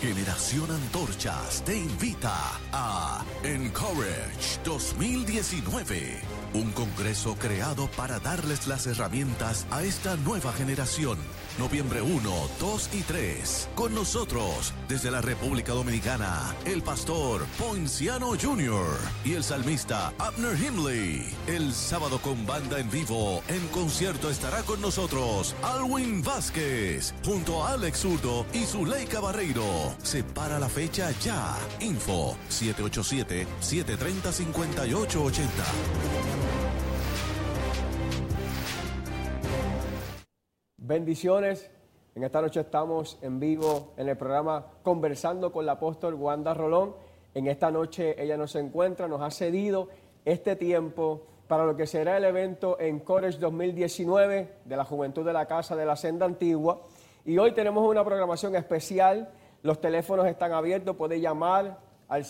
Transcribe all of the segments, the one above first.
Generación Antorchas te invita a Encourage 2019, un congreso creado para darles las herramientas a esta nueva generación. Noviembre 1, 2 y 3. Con nosotros, desde la República Dominicana, el pastor Poinciano Jr. y el salmista Abner Himley. El sábado con banda en vivo, en concierto estará con nosotros Alwin Vázquez, junto a Alex Zurdo y Zuleika Barreiro. Separa la fecha ya. Info 787-730-5880. Bendiciones. En esta noche estamos en vivo en el programa Conversando con la apóstol Wanda Rolón. En esta noche ella nos encuentra, nos ha cedido este tiempo para lo que será el evento Encourage 2019 de la Juventud de la Casa de la Senda Antigua. Y hoy tenemos una programación especial. Los teléfonos están abiertos, puede llamar al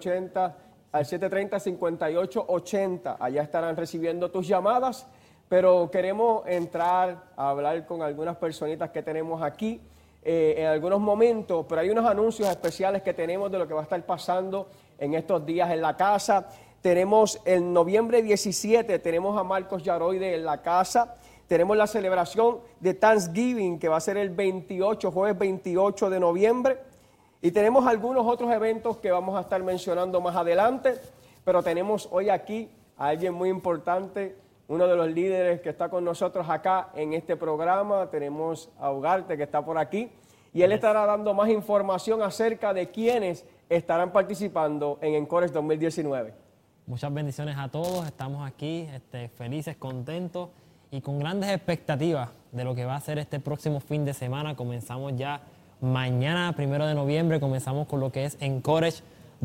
730-5880. Allá estarán recibiendo tus llamadas. Pero queremos entrar a hablar con algunas personitas que tenemos aquí en algunos momentos, pero hay unos anuncios especiales que tenemos de lo que va a estar pasando en estos días en la casa. Tenemos el noviembre 17, tenemos a Marcos Yaroide en la casa. Tenemos la celebración de Thanksgiving, que va a ser el 28, jueves 28 de noviembre. Y tenemos algunos otros eventos que vamos a estar mencionando más adelante, pero tenemos hoy aquí a alguien muy importante, uno de los líderes que está con nosotros acá en este programa. Tenemos a Ugarte, que está por aquí, y él estará dando más información acerca de quiénes estarán participando en Encourage 2019. Muchas bendiciones a todos, estamos aquí felices, contentos y con grandes expectativas de lo que va a ser este próximo fin de semana. Comenzamos ya mañana, 1 de noviembre, comenzamos con lo que es Encourage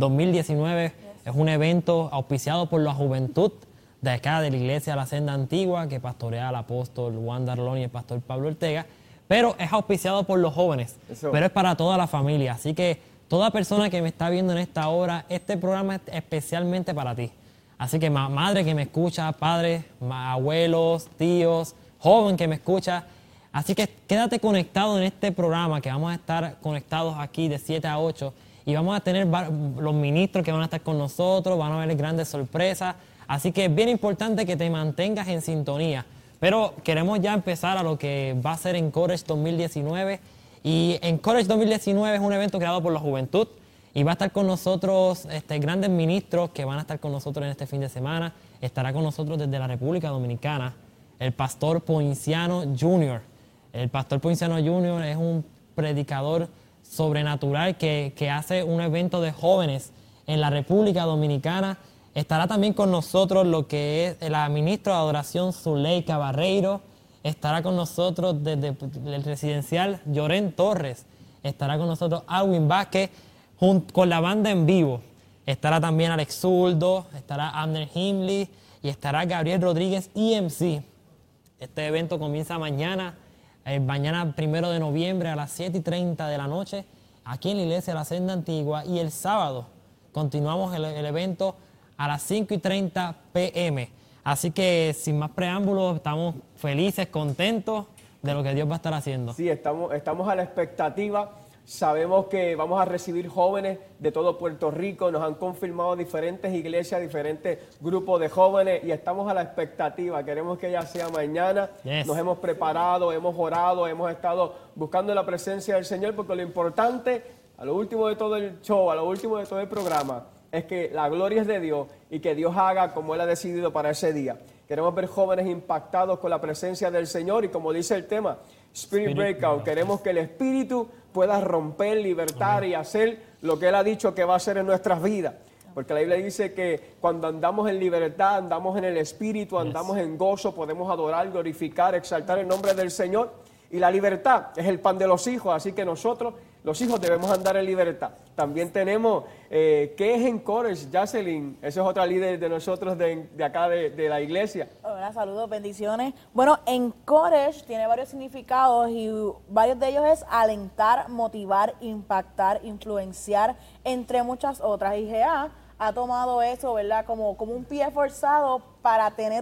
2019. Es un evento auspiciado por la juventud de acá de la Iglesia La Senda Antigua, que pastorea el apóstol Wanda Rolón y el pastor Pablo Ortega, pero es auspiciado por los jóvenes, pero es para toda la familia. Así que toda persona que me está viendo en esta hora, este programa es especialmente para ti. Así que madre que me escucha, padres, abuelos, tíos, joven que me escucha, así que quédate conectado en este programa, que vamos a estar conectados aquí de 7 a 8 y vamos a tener los ministros que van a estar con nosotros, van a haber grandes sorpresas. Así que es bien importante que te mantengas en sintonía. Pero queremos ya empezar a lo que va a ser Encourage 2019. Y Encourage 2019 es un evento creado por la juventud. Y va a estar con nosotros grandes ministros que van a estar con nosotros en este fin de semana. Estará con nosotros desde la República Dominicana el pastor Poinciano Jr. El pastor Poinciano Jr. es un predicador sobrenatural que hace un evento de jóvenes en la República Dominicana. Estará también con nosotros lo que es la ministra de Adoración Zuleika Barreiro. Estará con nosotros desde el residencial Llorén Torres. Estará con nosotros Alwin Vázquez con la banda en vivo. Estará también Alex Zurdo, estará Abner Himley y estará Gabriel Rodríguez EMC. Este evento comienza mañana 1 de noviembre a las 7:30 de la noche aquí en la Iglesia La Senda Antigua. Y el sábado continuamos el evento a las 5:30 p.m. Así que sin más preámbulos, estamos felices, contentos de lo que Dios va a estar haciendo. Sí, estamos a la expectativa. Sabemos que vamos a recibir jóvenes de todo Puerto Rico. Nos han confirmado diferentes iglesias, diferentes grupos de jóvenes y estamos a la expectativa. Queremos que ya sea mañana. Yes. Nos hemos preparado, hemos orado, hemos estado buscando la presencia del Señor, porque lo importante, a lo último de todo el show, a lo último de todo el programa, es que la gloria es de Dios y que Dios haga como Él ha decidido para ese día. Queremos ver jóvenes impactados con la presencia del Señor y, como dice el tema, Spirit Breakout. Queremos que el Espíritu pueda romper, libertar y hacer lo que Él ha dicho que va a hacer en nuestras vidas. Porque la Biblia dice que cuando andamos en libertad, andamos en el Espíritu, andamos en gozo, podemos adorar, glorificar, exaltar el nombre del Señor. Y la libertad es el pan de los hijos, así que nosotros, los hijos, debemos andar en libertad. También tenemos, ¿qué es Encourage? Jocelyn, esa es otra líder de nosotros de acá de la iglesia. Hola, saludos, bendiciones. Bueno, Encourage tiene varios significados y varios de ellos es alentar, motivar, impactar, influenciar, entre muchas otras. Y GA ha tomado eso, ¿verdad? Como un pie forzado para tener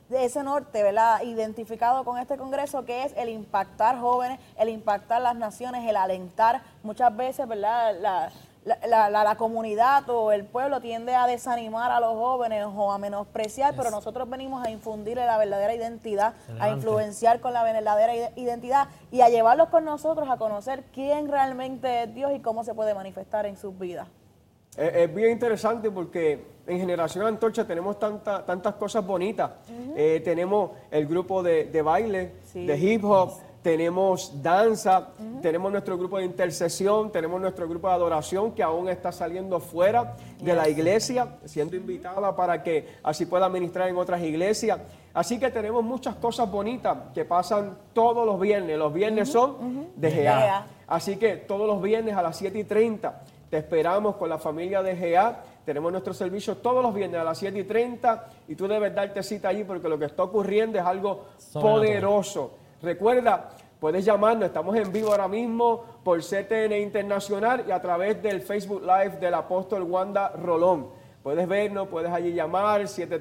de ese norte, ¿verdad?, identificado con este congreso, que es el impactar jóvenes, el impactar las naciones, el alentar. Muchas veces, ¿verdad?, la comunidad o el pueblo tiende a desanimar a los jóvenes o a menospreciar, pero nosotros venimos a infundirle la verdadera identidad, a influenciar con la verdadera identidad y a llevarlos con nosotros a conocer quién realmente es Dios y cómo se puede manifestar en sus vidas. Es bien interesante porque en Generación Antorcha tenemos tantas cosas bonitas. Tenemos el grupo de baile, de hip hop, tenemos danza, tenemos nuestro grupo de intercesión, tenemos nuestro grupo de adoración que aún está saliendo fuera de la iglesia, siendo invitada para que así pueda ministrar en otras iglesias. Así que tenemos muchas cosas bonitas que pasan todos los viernes. Los viernes son de GA. Así que todos los viernes a las 7:30 te esperamos con la familia de GA. Tenemos nuestro servicio todos los viernes a las 7:30 y tú debes darte cita allí porque lo que está ocurriendo es algo poderoso. Recuerda, puedes llamarnos, estamos en vivo ahora mismo por CTN Internacional y a través del Facebook Live del apóstol Wanda Rolón. Puedes vernos, puedes allí llamar,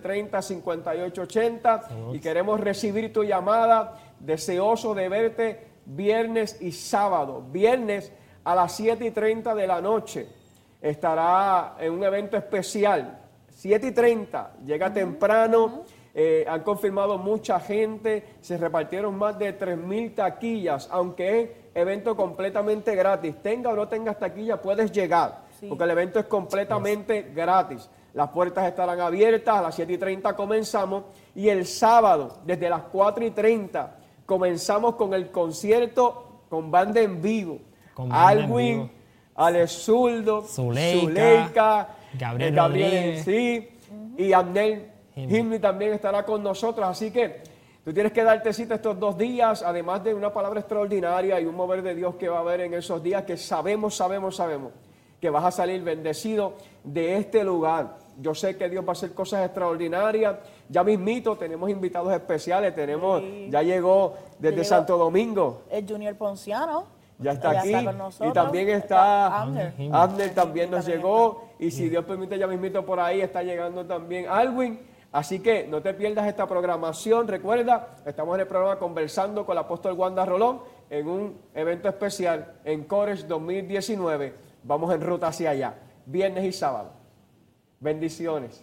730-5880 y queremos recibir tu llamada, deseoso de verte viernes y sábado. Viernes a las 7:30 de la noche estará en un evento especial, 7:30, llega temprano. Han confirmado mucha gente, se repartieron más de 3,000 taquillas, aunque es evento completamente gratis. Tenga o no tengas taquilla, puedes llegar, porque el evento es completamente gratis. Las puertas estarán abiertas, a las 7:30 comenzamos, y el sábado, desde las 4:30, comenzamos con el concierto con banda en vivo. Alwin, Alex Zurdo, Zuleika, Gabriel y Abner Himni también estará con nosotros, así que tú tienes que darte cita estos 2 días, además de una palabra extraordinaria y un mover de Dios que va a haber en esos días, que sabemos que vas a salir bendecido de este lugar. Yo sé que Dios va a hacer cosas extraordinarias. Ya mismito tenemos invitados especiales, ya llegó desde Santo Domingo. El Junior Ponciano. Ya está aquí, con nosotros. Y también está Abner también nos llegó, y si Dios permite ya mismito por ahí está llegando también Alwin. Así que no te pierdas esta programación. Recuerda, estamos en el programa Conversando con el apóstol Wanda Rolón en un evento especial en Courage 2019. Vamos en ruta hacia allá, viernes y sábado. Bendiciones.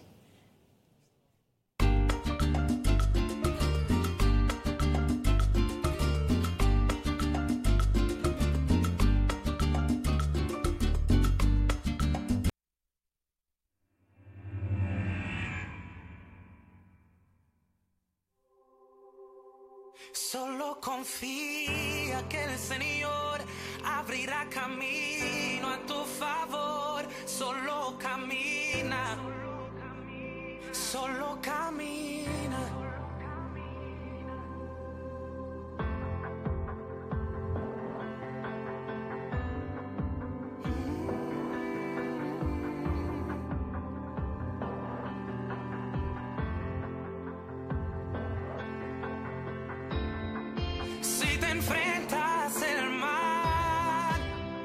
Solo confía que el Señor abrirá camino a tu favor. Solo camina, solo camina. Si te enfrentas el mal,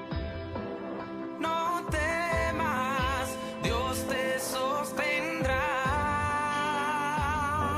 no temas, Dios te sostendrá.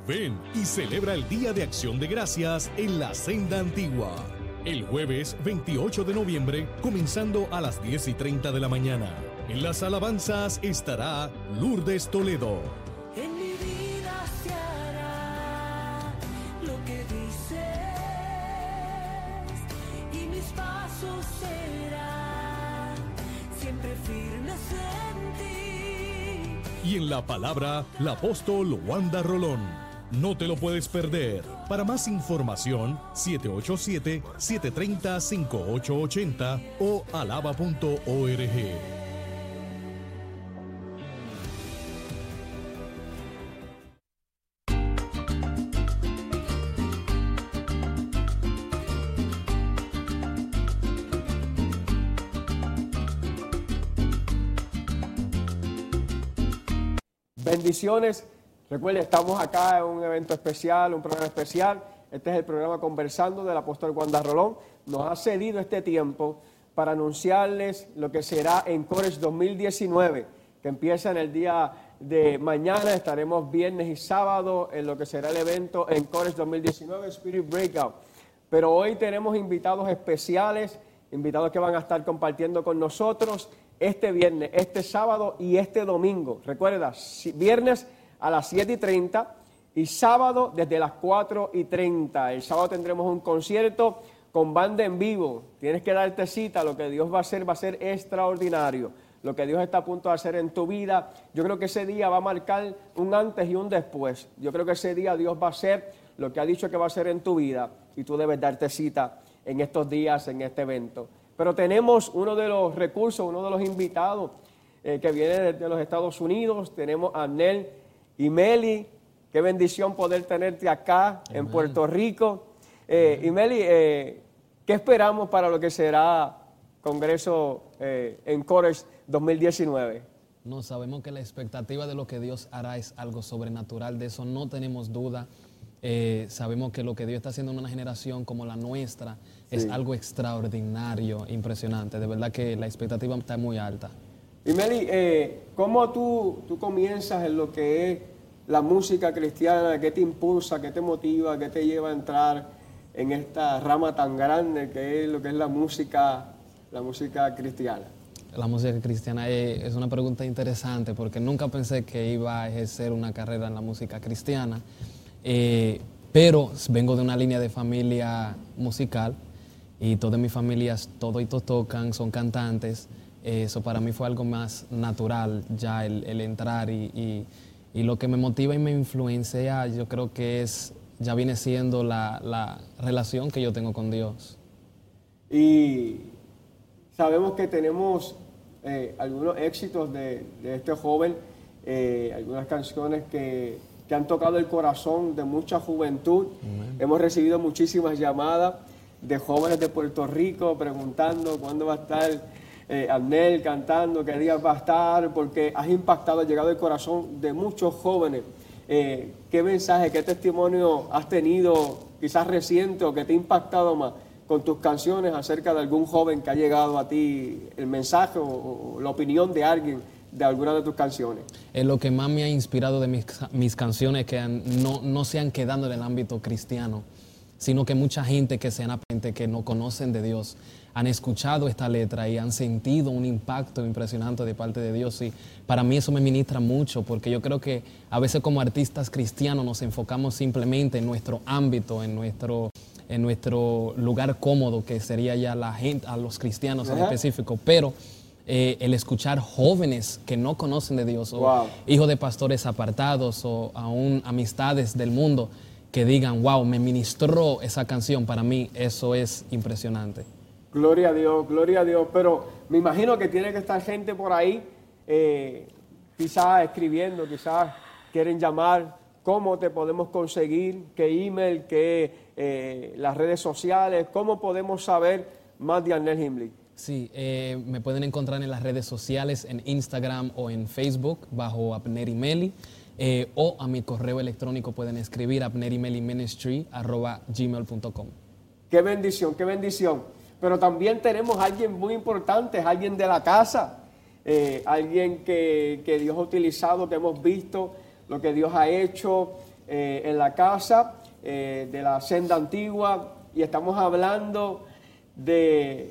Ven y celebra el Día de Acción de Gracias en la Senda Antigua. El jueves 28 de noviembre, comenzando a las 10:30 de la mañana. En las alabanzas estará Lourdes Toledo. En mi vida se hará lo que dices y mis pasos serán siempre firmes en ti. Y en la palabra, el apóstol Wanda Rolón. No te lo puedes perder. Para más información, 787-730-5880 o alaba.org. Bendiciones. Recuerden, estamos acá en un evento especial, un programa especial. Este es el programa Conversando del apóstol Wanda Rolón. Nos ha cedido este tiempo para anunciarles lo que será Encourage 2019, que empieza en el día de mañana. Estaremos viernes y sábado en lo que será el evento Encourage 2019 Spirit Breakout. Pero hoy tenemos invitados especiales, invitados que van a estar compartiendo con nosotros este viernes, este sábado y este domingo. Recuerda, viernes a las 7:30 y sábado desde las 4:30. El sábado tendremos un concierto con banda en vivo. Tienes que darte cita. Lo que Dios va a ser extraordinario. Lo que Dios está a punto de hacer en tu vida. Yo creo que ese día va a marcar un antes y un después. Yo creo que ese día Dios va a hacer lo que ha dicho que va a hacer en tu vida y tú debes darte cita en estos días, en este evento. Pero tenemos uno de los recursos, uno de los invitados que viene de los Estados Unidos. Tenemos a Abner y Meli. Qué bendición poder tenerte acá en Puerto Rico. Y Meli, ¿qué esperamos para lo que será Congreso Encourage 2019? No, sabemos que la expectativa de lo que Dios hará es algo sobrenatural, de eso no tenemos duda. Sabemos que lo que Dios está haciendo en una generación como la nuestra es algo extraordinario, impresionante. De verdad que la expectativa está muy alta. Y Meli, ¿cómo tú comienzas en lo que es la música cristiana? ¿Qué te impulsa, qué te motiva, qué te lleva a entrar en esta rama tan grande que es lo que es la música cristiana? La música cristiana es una pregunta interesante porque nunca pensé que iba a ejercer una carrera en la música cristiana, pero vengo de una línea de familia musical y todas mis familias, todos tocan, son cantantes. Eso para mí fue algo más natural ya el entrar y lo que me motiva y me influencia, yo creo que ya viene siendo la relación que yo tengo con Dios. Y sabemos que tenemos algunos éxitos de este joven, algunas canciones que han tocado el corazón de mucha juventud. Hemos recibido muchísimas llamadas de jóvenes de Puerto Rico preguntando cuándo va a estar Abner cantando, qué días va a estar, porque has impactado, has llegado al corazón de muchos jóvenes. ¿Qué mensaje, qué testimonio has tenido, quizás reciente, o que te ha impactado más con tus canciones acerca de algún joven que ha llegado a ti, el mensaje o la opinión de alguien de alguna de tus canciones? Lo que más me ha inspirado de mis canciones que no se han quedado en el ámbito cristiano, sino que mucha gente que no conocen de Dios han escuchado esta letra y han sentido un impacto impresionante de parte de Dios. Y para mí eso me ministra mucho, porque yo creo que a veces como artistas cristianos nos enfocamos simplemente en nuestro ámbito, en nuestro lugar cómodo, que sería ya la gente, a los cristianos en específico, pero el escuchar jóvenes que no conocen de Dios, o hijos de pastores apartados, o aún amistades del mundo, que digan, wow, me ministró esa canción, para mí eso es impresionante. Gloria a Dios, pero me imagino que tiene que estar gente por ahí, quizás escribiendo, quizás quieren llamar. ¿Cómo te podemos conseguir? ¿Qué email? ¿Qué las redes sociales? ¿Cómo podemos saber más de Abner Himley? Sí, me pueden encontrar en las redes sociales, en Instagram o en Facebook, bajo Abner Himley. O a mi correo electrónico pueden escribir abnerhimleyministry@gmail.com. Qué bendición, qué bendición. Pero también tenemos a alguien muy importante, alguien de la casa, alguien que Dios ha utilizado, que hemos visto lo que Dios ha hecho. en la casa de la Senda Antigua y estamos hablando de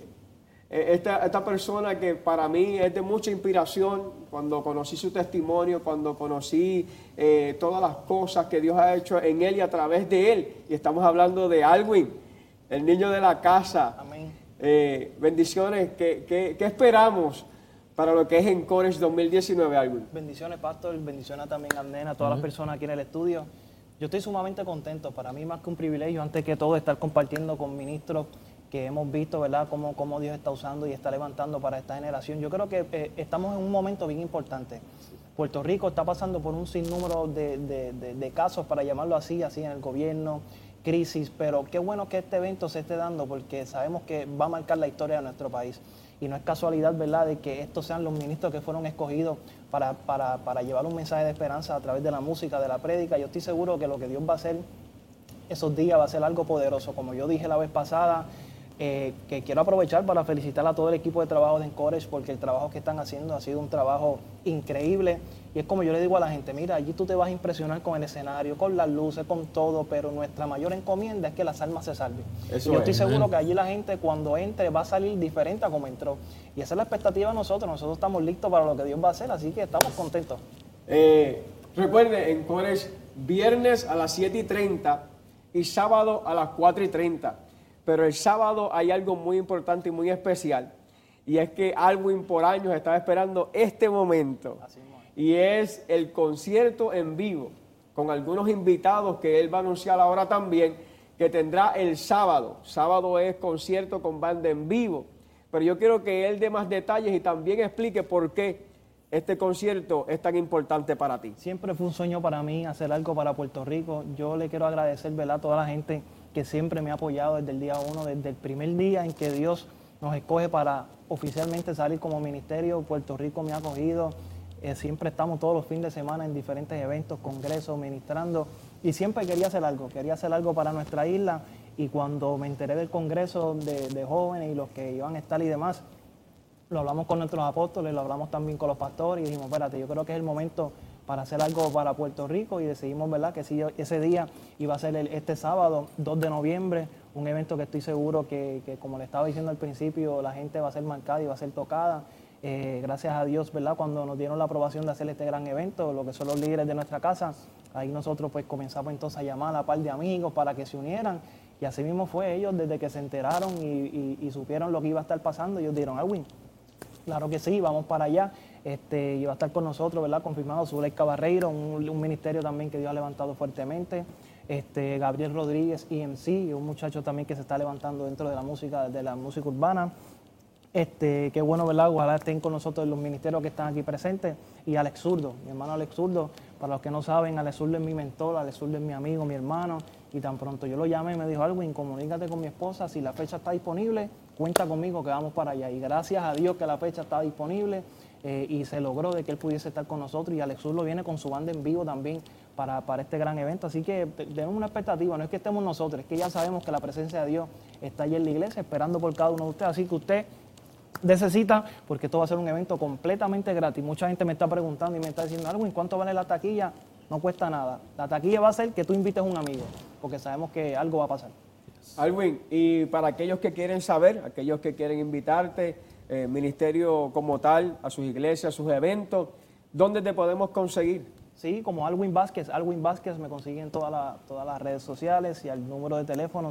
esta persona que para mí es de mucha inspiración. Cuando conocí su testimonio, cuando conocí todas las cosas que Dios ha hecho en él y a través de él. Y estamos hablando de Alwin, el niño de la casa. Amén. Bendiciones. ¿Qué esperamos para lo que es Encourage 2019, Alwin? Bendiciones, pastor. Bendiciones también a Nena, a todas las personas aquí en el estudio. Yo estoy sumamente contento. Para mí más que un privilegio, antes que todo, estar compartiendo con ministros que hemos visto, ¿verdad?, cómo Dios está usando y está levantando para esta generación. Yo creo que estamos en un momento bien importante. Puerto Rico está pasando por un sinnúmero de casos, para llamarlo así en el gobierno, crisis, pero qué bueno que este evento se esté dando porque sabemos que va a marcar la historia de nuestro país. Y no es casualidad, ¿verdad?, de que estos sean los ministros que fueron escogidos para llevar un mensaje de esperanza a través de la música, de la prédica. Yo estoy seguro que lo que Dios va a hacer esos días va a ser algo poderoso. Como yo dije la vez pasada, que quiero aprovechar para felicitar a todo el equipo de trabajo de Encourage porque el trabajo que están haciendo ha sido un trabajo increíble. Y es como yo le digo a la gente, mira, allí tú te vas a impresionar con el escenario, con las luces, con todo, pero nuestra mayor encomienda es que las almas se salven. Y yo estoy seguro que allí la gente cuando entre va a salir diferente a como entró. Y esa es la expectativa de nosotros. Nosotros estamos listos para lo que Dios va a hacer, así que estamos contentos. Recuerde, Encourage viernes a las 7:30 y sábado a las 4:30. Pero el sábado hay algo muy importante y muy especial. Y es que Alwin por años estaba esperando este momento. Y es el concierto en vivo, con algunos invitados que él va a anunciar ahora también, que tendrá el sábado. Sábado es concierto con banda en vivo. Pero yo quiero que él dé más detalles y también explique por qué este concierto es tan importante para ti. Siempre fue un sueño para mí hacer algo para Puerto Rico. Yo le quiero agradecer, ¿verdad?, a toda la gente que siempre me ha apoyado desde el día 1, desde el primer día en que Dios nos escoge para oficialmente salir como ministerio. Puerto Rico me ha acogido, siempre estamos todos los fines de semana en diferentes eventos, congresos, ministrando, y siempre quería hacer algo para nuestra isla. Y cuando me enteré del congreso de jóvenes y los que iban a estar y demás, lo hablamos con nuestros apóstoles, lo hablamos también con los pastores y dijimos, espérate, yo creo que es el momento para hacer algo para Puerto Rico, y decidimos, ¿verdad?, que sí, ese día iba a ser este sábado, 2 de noviembre, un evento que estoy seguro que, como le estaba diciendo al principio, la gente va a ser marcada y va a ser tocada. Gracias a Dios, ¿verdad?, cuando nos dieron la aprobación de hacer este gran evento, lo que son los líderes de nuestra casa, ahí nosotros pues comenzamos entonces a llamar a un par de amigos para que se unieran, y así mismo fue. Ellos desde que se enteraron y supieron lo que iba a estar pasando, ellos dijeron, Alwin, claro que sí, vamos para allá. Y va a estar con nosotros, ¿verdad?, confirmado Zuleika Barreiro, un ministerio también que Dios ha levantado fuertemente. Gabriel Rodríguez, EMC, un muchacho también que se está levantando dentro de la música urbana. Qué bueno, ¿verdad? Ojalá estén con nosotros los ministerios que están aquí presentes. Y Alex Zurdo, mi hermano Alex Zurdo. Para los que no saben, Alex Zurdo es mi mentor, Alex Zurdo es mi amigo, mi hermano. Y tan pronto yo lo llamé y me dijo, Alwin, comunícate con mi esposa, si la fecha está disponible, cuenta conmigo que vamos para allá. Y gracias a Dios que la fecha está disponible. Y se logró de que él pudiese estar con nosotros, y Alex Zurdo viene con su banda en vivo también para este gran evento. Así que tenemos una expectativa, no es que estemos nosotros, es que ya sabemos que la presencia de Dios está allí en la iglesia esperando por cada uno de ustedes. Así que usted necesita, porque esto va a ser un evento completamente gratis. Mucha gente me está preguntando y me está diciendo, Alwin, ¿cuánto vale la taquilla? No cuesta nada. La taquilla va a ser que tú invites a un amigo, porque sabemos que algo va a pasar. Alwin, y para aquellos que quieren saber, aquellos que quieren invitarte, ministerio como tal, a sus iglesias, a sus eventos, ¿dónde te podemos conseguir? Sí, como Alwin Vázquez. Alwin Vázquez me consiguen en todas las redes sociales y al número de teléfono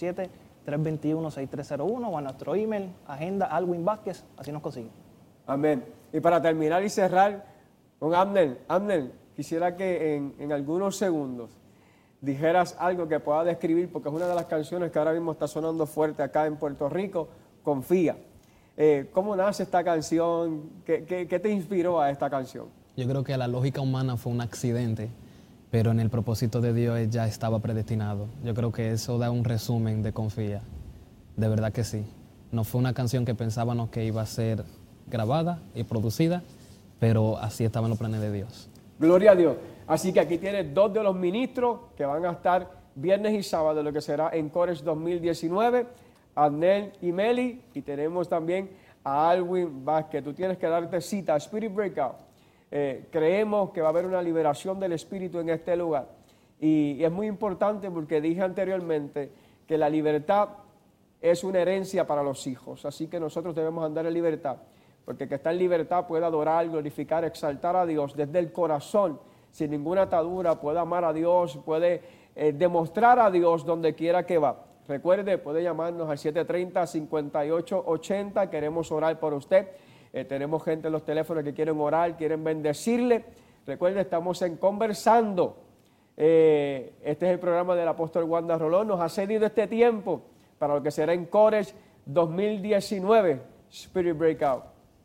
787-321-6301 o a nuestro email, agenda Alwin Vázquez, así nos consiguen. Amén. Y para terminar y cerrar con Abner, quisiera que en algunos segundos dijeras algo que pueda describir, porque es una de las canciones que ahora mismo está sonando fuerte acá en Puerto Rico, Confía. ¿Cómo nace esta canción? ¿Qué te inspiró a esta canción? Yo creo que la lógica humana fue un accidente, pero en el propósito de Dios ya estaba predestinado. Yo creo que eso da un resumen de Confía. De verdad que sí. No fue una canción que pensábamos que iba a ser grabada y producida, pero así estaban los planes de Dios. Gloria a Dios. Así que aquí tienes 2 de los ministros que van a estar viernes y sábado de lo que será Encourage 2019, Adnel y Meli, y tenemos también a Alwin Vázquez. Tú tienes que darte cita, Spirit Breakout. Creemos que va a haber una liberación del Espíritu en este lugar. Y es muy importante porque dije anteriormente que la libertad es una herencia para los hijos. Así que nosotros debemos andar en libertad, porque el que está en libertad puede adorar, glorificar, exaltar a Dios desde el corazón, sin ninguna atadura, puede amar a Dios, puede demostrar a Dios donde quiera que va. Recuerde, puede llamarnos al 730-5880, queremos orar por usted. Tenemos gente en los teléfonos que quieren orar, quieren bendecirle. Recuerde, estamos en Conversando. Este es el programa del apóstol Wanda Rolón. Nos ha cedido este tiempo para lo que será en Courage 2019, Spirit Breakout.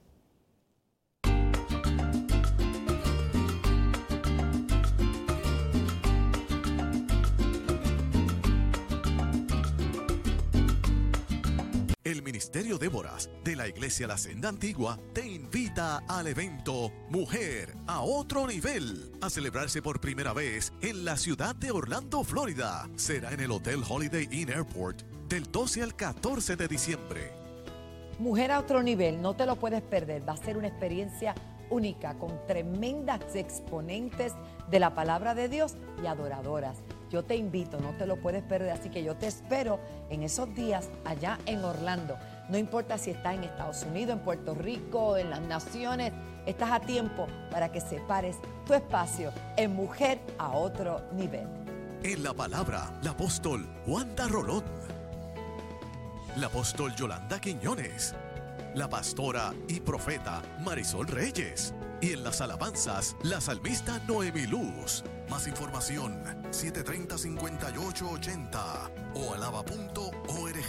El Ministerio Déboras de la Iglesia La Senda Antigua te invita al evento Mujer a Otro Nivel, a celebrarse por primera vez en la ciudad de Orlando, Florida. Será en el Hotel Holiday Inn Airport del 12 al 14 de diciembre. Mujer a Otro Nivel, no te lo puedes perder. Va a ser una experiencia única con tremendas exponentes de la palabra de Dios y adoradoras. Yo te invito, no te lo puedes perder, así que yo te espero en esos días allá en Orlando. No importa si estás en Estados Unidos, en Puerto Rico, en las naciones, estás a tiempo para que separes tu espacio en Mujer a Otro Nivel. En la palabra, la apóstol Wanda Rolón, la apóstol Yolanda Quiñones, la pastora y profeta Marisol Reyes, y en las alabanzas, la salmista Noemi Luz. Más información, 730-5880 o alaba.org.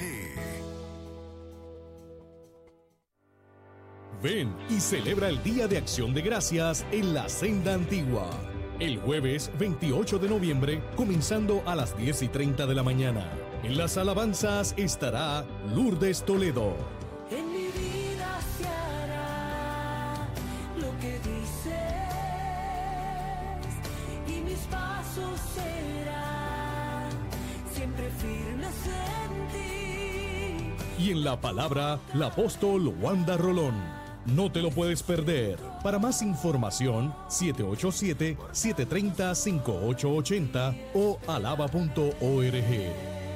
Ven y celebra el Día de Acción de Gracias en la Senda Antigua. El jueves 28 de noviembre, comenzando a las 10:30 de la mañana. En las alabanzas estará Lourdes Toledo. En mi vida se hará lo que dices y mis pasos serán siempre firmes en ti. Y en la palabra, la apóstol Wanda Rolón. No te lo puedes perder. Para más información, 787-730-5880 o alaba.org.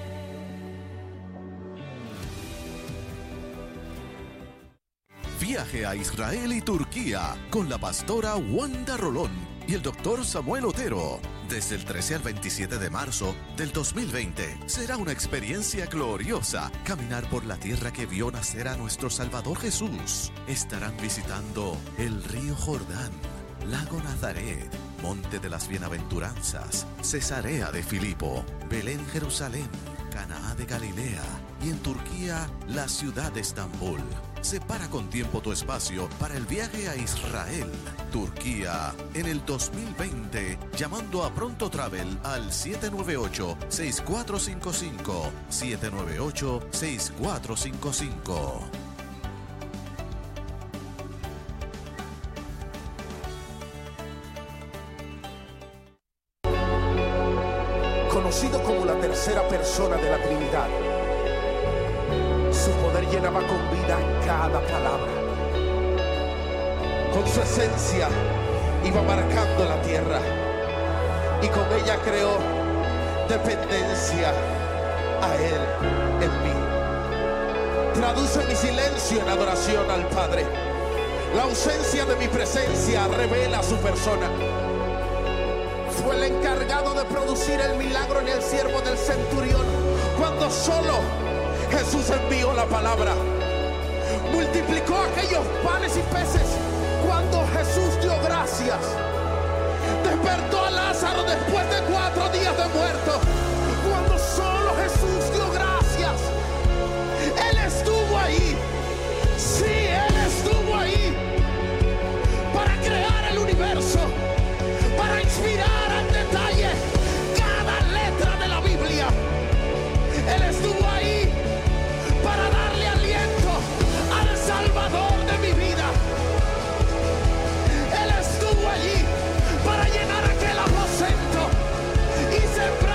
Viaje a Israel y Turquía con la pastora Wanda Rolón y el doctor Samuel Otero. Desde el 13 al 27 de marzo del 2020 será una experiencia gloriosa caminar por la tierra que vio nacer a nuestro Salvador Jesús. Estarán visitando el río Jordán, Lago Nazaret, Monte de las Bienaventuranzas, Cesarea de Filipo, Belén, Jerusalén, Canaá de Galilea y en Turquía la ciudad de Estambul. Separa con tiempo tu espacio para el viaje a Israel, Turquía, en el 2020, llamando a Pronto Travel al 798-6455, 798-6455. Conocido como la tercera persona de la Trinidad, su poder llenaba con vida cada palabra. Con su esencia iba marcando la tierra y con ella creó dependencia a Él en mí. Traduce mi silencio en adoración al Padre. La ausencia de mi presencia revela su persona. Fue el encargado de producir el milagro en el siervo del centurión cuando solo Jesús envió la palabra. Multiplicó aquellos panes y peces cuando Jesús dio gracias. Despertó a Lázaro después de 4 días de muerto cuando solo Jesús dio gracias. Él estuvo ahí. Sí, Él estuvo ahí para crear el universo, para inspirar al detalle cada letra de la Biblia. Él estuvo ahí para darle aliento al Salvador de mi vida. Él estuvo allí para llenar aquel aposento y sembrar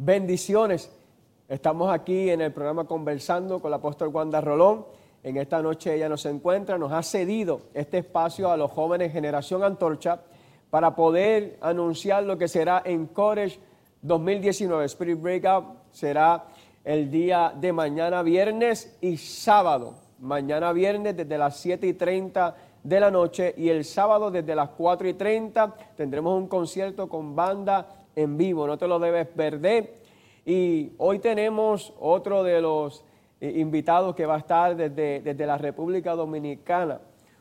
Bendiciones. Estamos aquí en el programa conversando con la apóstol Wanda Rolón. En esta noche ella nos encuentra, nos ha cedido este espacio a los jóvenes Generación Antorcha para poder anunciar lo que será Encourage 2019. Spirit Breakout será el día de mañana viernes y sábado. Mañana viernes desde las 7:30 de la noche y el sábado desde las 4:30 tendremos un concierto con banda en vivo. No te lo debes perder. Y hoy tenemos otro de los invitados que va a estar desde la República Dominicana.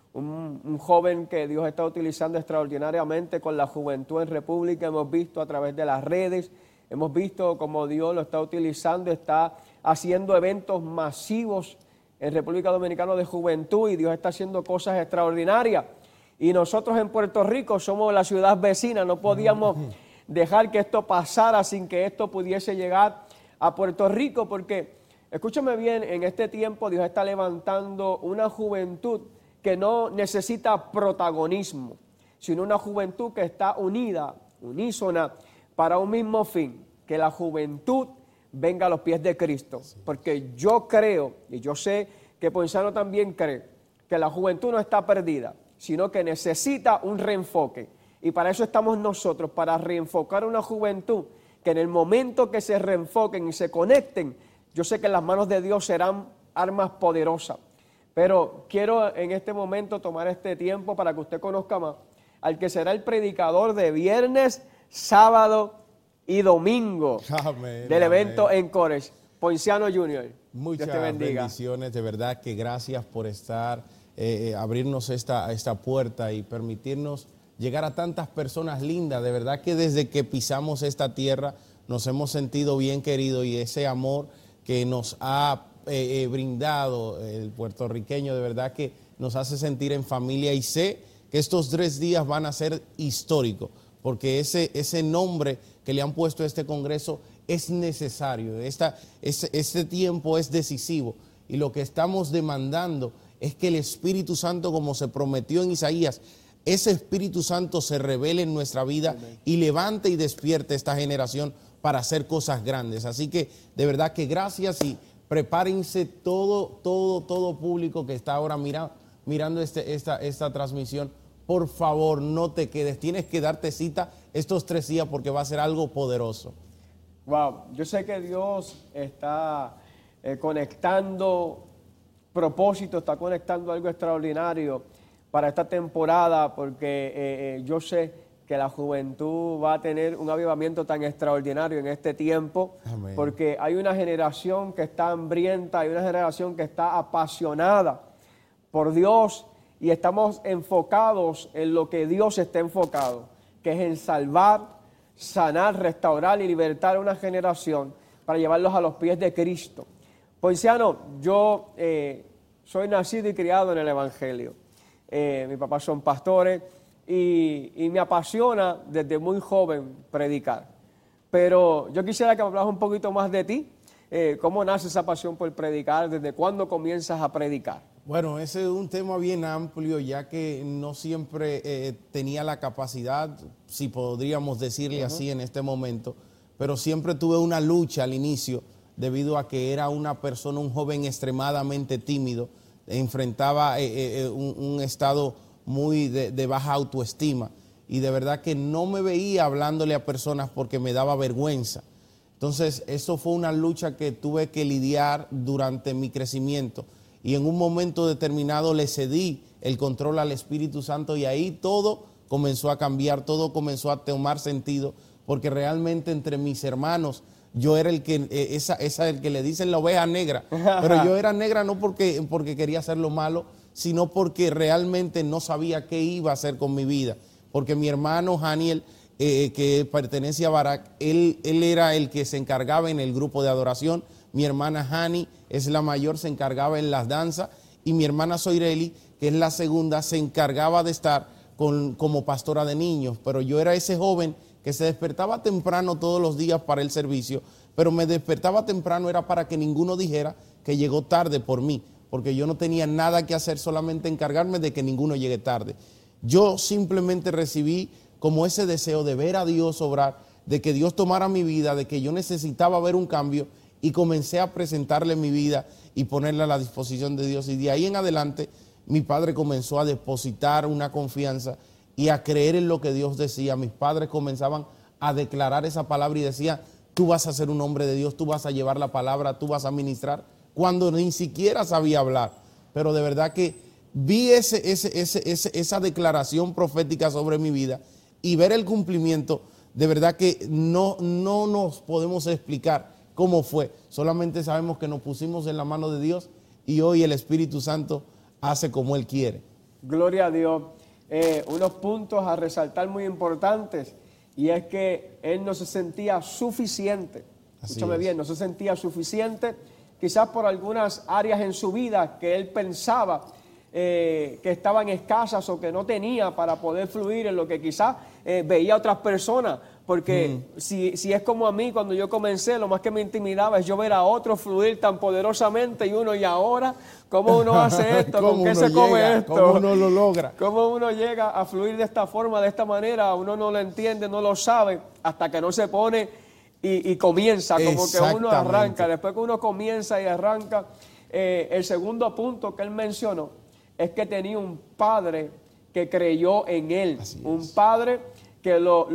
Un joven que Dios está utilizando extraordinariamente con la juventud en República. Hemos visto a través de las redes, hemos visto cómo Dios lo está utilizando, está haciendo eventos masivos en República Dominicana de juventud y Dios está haciendo cosas extraordinarias. Y nosotros en Puerto Rico somos la ciudad vecina, no podíamos dejar que esto pasara sin que esto pudiese llegar a Puerto Rico, porque, escúchame bien, en este tiempo Dios está levantando una juventud que no necesita protagonismo, sino una juventud que está unida, unísona, para un mismo fin, que la juventud venga a los pies de Cristo. Porque yo creo, y yo sé que Ponciano también cree, que la juventud no está perdida, sino que necesita un reenfoque. Y para eso estamos nosotros, para reenfocar una juventud, que en el momento que se reenfoquen y se conecten, yo sé que en las manos de Dios serán armas poderosas. Pero quiero en este momento tomar este tiempo para que usted conozca más al que será el predicador de viernes, sábado y domingo del evento Encourage, Ponciano Jr. Muchas Dios te bendiga. bendiciones, de verdad que gracias por estar, abrirnos esta puerta y permitirnos llegar a tantas personas lindas. De verdad que desde que pisamos esta tierra nos hemos sentido bien queridos y ese amor que nos ha brindado el puertorriqueño, de verdad que nos hace sentir en familia, y sé que estos 3 días van a ser históricos, porque ese nombre que le han puesto a este congreso es necesario. Este tiempo es decisivo y lo que estamos demandando es que el Espíritu Santo, como se prometió en Isaías, ese Espíritu Santo se revele en nuestra vida y levante y despierte esta generación para hacer cosas grandes. Así que de verdad que gracias, y prepárense todo público que está ahora mirando esta transmisión. Por favor, no te quedes, tienes que darte cita estos 3 días porque va a ser algo poderoso. Wow, yo sé que Dios está conectando propósitos, está conectando algo extraordinario para esta temporada, porque yo sé que la juventud va a tener un avivamiento tan extraordinario en este tiempo. Amén. Porque hay una generación que está hambrienta, hay una generación que está apasionada por Dios, y estamos enfocados en lo que Dios está enfocado, que es en salvar, sanar, restaurar y libertar a una generación para llevarlos a los pies de Cristo. Ponciano, yo soy nacido y criado en el Evangelio. Mis papás son pastores y me apasiona desde muy joven predicar. Pero yo quisiera que me hablas un poquito más de ti. ¿Cómo nace esa pasión por predicar? ¿Desde cuándo comienzas a predicar? Bueno, ese es un tema bien amplio, ya que no siempre tenía la capacidad, si podríamos decirle así en este momento, pero siempre tuve una lucha al inicio, debido a que era una persona, un joven extremadamente tímido, enfrentaba un estado muy de baja autoestima, y de verdad que no me veía hablándole a personas porque me daba vergüenza. Entonces, eso fue una lucha que tuve que lidiar durante mi crecimiento, y en un momento determinado le cedí el control al Espíritu Santo, y ahí todo comenzó a cambiar, todo comenzó a tomar sentido, porque realmente entre mis hermanos yo era el que, el que le dicen la oveja negra, pero yo era negra no porque quería hacer lo malo, sino porque realmente no sabía qué iba a hacer con mi vida, porque mi hermano Janiel, que pertenece a Barak, él era el que se encargaba en el grupo de adoración. Mi hermana Hani es la mayor, se encargaba en las danzas, y mi hermana Soireli, que es la segunda, se encargaba de estar como pastora de niños. Pero yo era ese joven que se despertaba temprano todos los días para el servicio, pero me despertaba temprano era para que ninguno dijera que llegó tarde por mí, porque yo no tenía nada que hacer, solamente encargarme de que ninguno llegue tarde. Yo simplemente recibí como ese deseo de ver a Dios obrar, de que Dios tomara mi vida, de que yo necesitaba ver un cambio, y comencé a presentarle mi vida y ponerla a la disposición de Dios. Y de ahí en adelante mi padre comenzó a depositar una confianza y a creer en lo que Dios decía. Mis padres comenzaban a declarar esa palabra y decían: tú vas a ser un hombre de Dios, tú vas a llevar la palabra, tú vas a ministrar, cuando ni siquiera sabía hablar. Pero de verdad que vi esa declaración profética sobre mi vida y ver el cumplimiento. De verdad que no nos podemos explicar cómo fue. Solamente sabemos que nos pusimos en la mano de Dios y hoy el Espíritu Santo hace como Él quiere. Gloria a Dios. Unos puntos a resaltar muy importantes, y es que él no se sentía suficiente. Escúchame bien, no se sentía suficiente, quizás por algunas áreas en su vida que él pensaba que estaban escasas o que no tenía para poder fluir en lo que quizás veía otras personas. Porque si es como a mí, cuando yo comencé, lo más que me intimidaba es yo ver a otros fluir tan poderosamente, y uno, ¿y ahora cómo uno hace esto? ¿Con qué se come esto? ¿Cómo uno lo logra? ¿Cómo uno llega a fluir de esta forma, de esta manera? Uno no lo entiende, no lo sabe, hasta que no se pone y comienza, como que uno arranca. Después que uno comienza y arranca, el segundo punto que él mencionó es que tenía un padre que creyó en él. Un padre que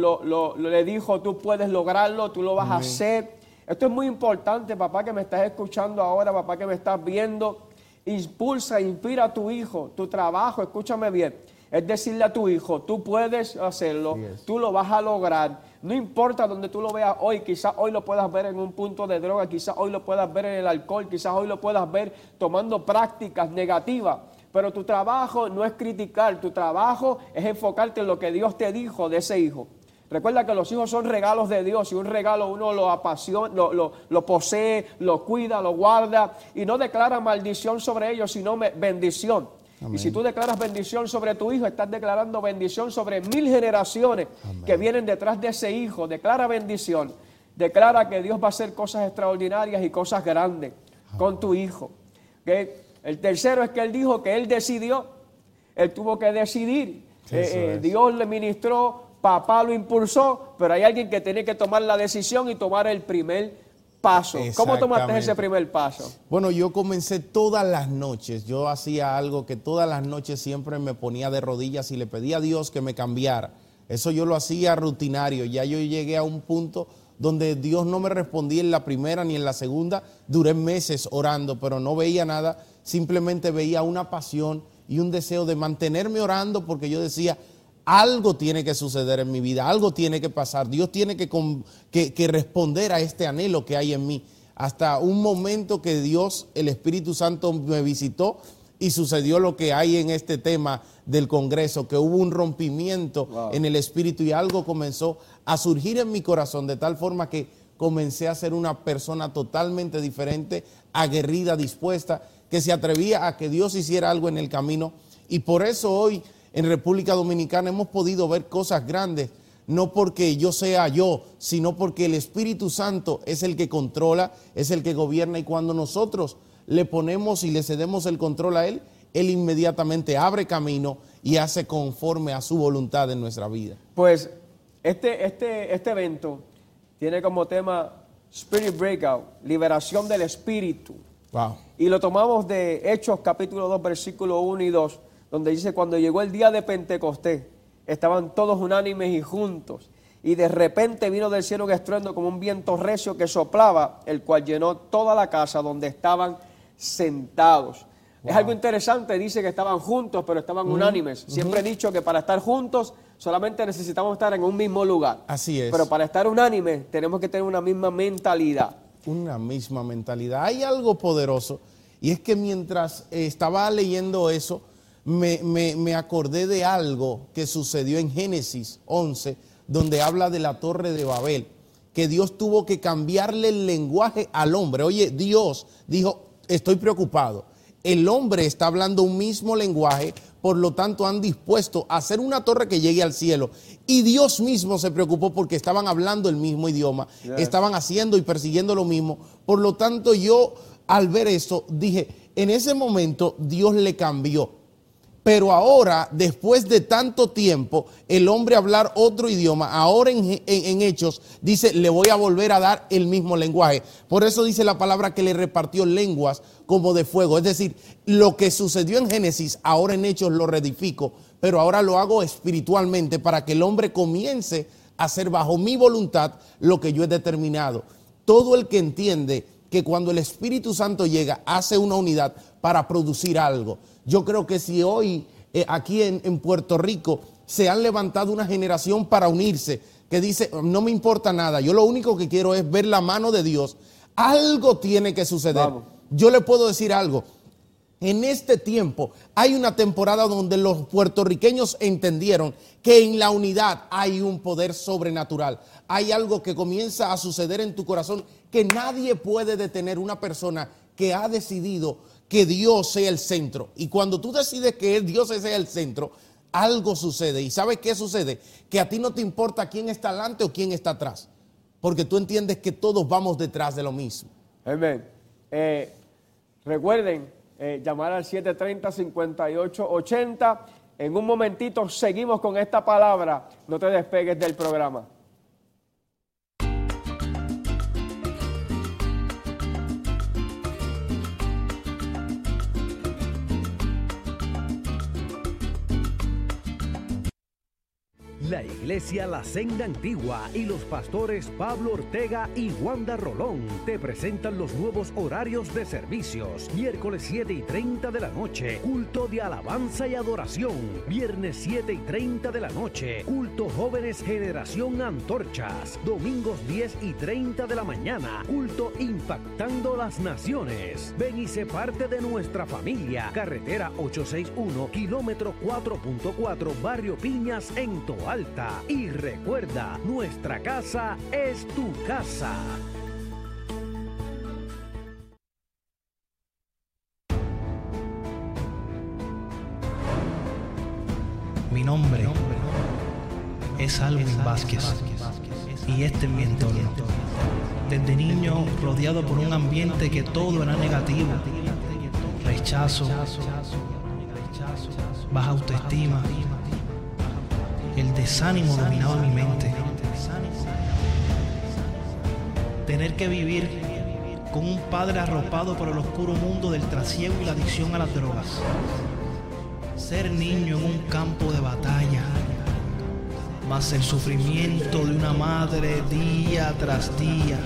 le dijo: tú puedes lograrlo, tú lo vas a hacer. Esto es muy importante, papá, que me estás escuchando ahora, papá, que me estás viendo. Impulsa, inspira a tu hijo. Tu trabajo, escúchame bien, es decirle a tu hijo: tú puedes hacerlo, tú lo vas a lograr. No importa donde tú lo veas hoy, quizás hoy lo puedas ver en un punto de droga, quizás hoy lo puedas ver en el alcohol, quizás hoy lo puedas ver tomando prácticas negativas. Pero tu trabajo no es criticar, tu trabajo es enfocarte en lo que Dios te dijo de ese hijo. Recuerda que los hijos son regalos de Dios, y un regalo uno lo apasiona, lo posee, lo cuida, lo guarda, y no declara maldición sobre ellos, sino bendición. Amén. Y si tú declaras bendición sobre tu hijo, estás declarando bendición sobre 1000 generaciones que vienen detrás de ese hijo. Declara bendición, declara que Dios va a hacer cosas extraordinarias y cosas grandes con tu hijo. ¿Okay? El tercero es que él dijo que él decidió, él tuvo que decidir. Dios le ministró, papá lo impulsó, pero hay alguien que tiene que tomar la decisión y tomar el primer paso. ¿Cómo tomaste ese primer paso? Bueno, yo comencé todas las noches. Yo hacía algo que todas las noches siempre me ponía de rodillas y le pedía a Dios que me cambiara. Eso yo lo hacía rutinario. Ya yo llegué a un punto donde Dios no me respondía en la primera ni en la segunda. Duré meses orando, pero no veía nada. Simplemente veía una pasión y un deseo de mantenerme orando, porque yo decía: algo tiene que suceder en mi vida, algo tiene que pasar. Dios tiene que responder a este anhelo que hay en mí. Hasta un momento que Dios, el Espíritu Santo, me visitó y sucedió lo que hay en este tema del Congreso, que hubo un rompimiento en el Espíritu y algo comenzó a surgir en mi corazón, de tal forma que comencé a ser una persona totalmente diferente, aguerrida, dispuesta, que se atrevía a que Dios hiciera algo en el camino. Y por eso hoy en República Dominicana hemos podido ver cosas grandes, no porque yo sea yo, sino porque el Espíritu Santo es el que controla, es el que gobierna, y cuando nosotros le ponemos y le cedemos el control a Él, Él inmediatamente abre camino y hace conforme a su voluntad en nuestra vida. Pues este evento tiene como tema Spirit Breakout, liberación del espíritu. Wow. Y lo tomamos de Hechos capítulo 2, versículo 1 y 2, donde dice: cuando llegó el día de Pentecostés, estaban todos unánimes y juntos, y de repente vino del cielo un estruendo como un viento recio que soplaba, el cual llenó toda la casa donde estaban sentados. Wow. Es algo interesante, dice que estaban juntos, pero estaban unánimes. Siempre he dicho que para estar juntos solamente necesitamos estar en un mismo lugar. Así es. Pero para estar unánimes tenemos que tener una misma mentalidad. Una misma mentalidad. Hay algo poderoso, y es que mientras estaba leyendo eso, me acordé de algo que sucedió en Génesis 11, donde habla de la Torre de Babel, que Dios tuvo que cambiarle el lenguaje al hombre. Oye, Dios dijo: estoy preocupado. El hombre está hablando un mismo lenguaje, por lo tanto han dispuesto a hacer una torre que llegue al cielo. Y Dios mismo se preocupó porque estaban hablando el mismo idioma, estaban haciendo y persiguiendo lo mismo. Por lo tanto, yo al ver esto dije: en ese momento Dios le cambió Pero ahora, después de tanto tiempo, el hombre hablar otro idioma, ahora en Hechos dice, le voy a volver a dar el mismo lenguaje. Por eso dice la palabra que le repartió lenguas como de fuego. Es decir, lo que sucedió en Génesis, ahora en Hechos lo reedifico, pero ahora lo hago espiritualmente para que el hombre comience a hacer bajo mi voluntad lo que yo he determinado. Todo el que entiende que cuando el Espíritu Santo llega, hace una unidad para producir algo. Yo creo que si hoy aquí en Puerto Rico se han levantado una generación para unirse, que dice, no me importa nada, yo lo único que quiero es ver la mano de Dios, algo tiene que suceder. Vamos. Yo le puedo decir algo. En este tiempo hay una temporada donde los puertorriqueños entendieron que en la unidad hay un poder sobrenatural. Hay algo que comienza a suceder en tu corazón que nadie puede detener. Una persona que ha decidido que Dios sea el centro. Y cuando tú decides que Dios sea el centro, algo sucede. ¿Y sabes qué sucede? Que a ti no te importa quién está delante o quién está atrás. Porque tú entiendes que todos vamos detrás de lo mismo. Amén. Recuerden llamar al 730-5880. En un momentito seguimos con esta palabra. No te despegues del programa. La Iglesia La Senda Antigua y los pastores Pablo Ortega y Wanda Rolón te presentan los nuevos horarios de servicios. Miércoles 7:30 de la noche, culto de alabanza y adoración. Viernes 7:30 de la noche, culto jóvenes generación antorchas. Domingos 10:30 de la mañana, culto impactando las naciones. Ven y sé parte de nuestra familia. Carretera 861, kilómetro 4.4, Barrio Piñas en Toalta. Y recuerda, nuestra casa es tu casa. Mi nombre es Alvin Vázquez y este es mi entorno. Desde niño rodeado por un ambiente que todo era negativo, rechazo, baja autoestima. El desánimo dominaba mi mente. Tener que vivir con un padre arropado por el oscuro mundo del trasiego y la adicción a las drogas. Ser niño en un campo de batalla. Más el sufrimiento de una madre día tras día.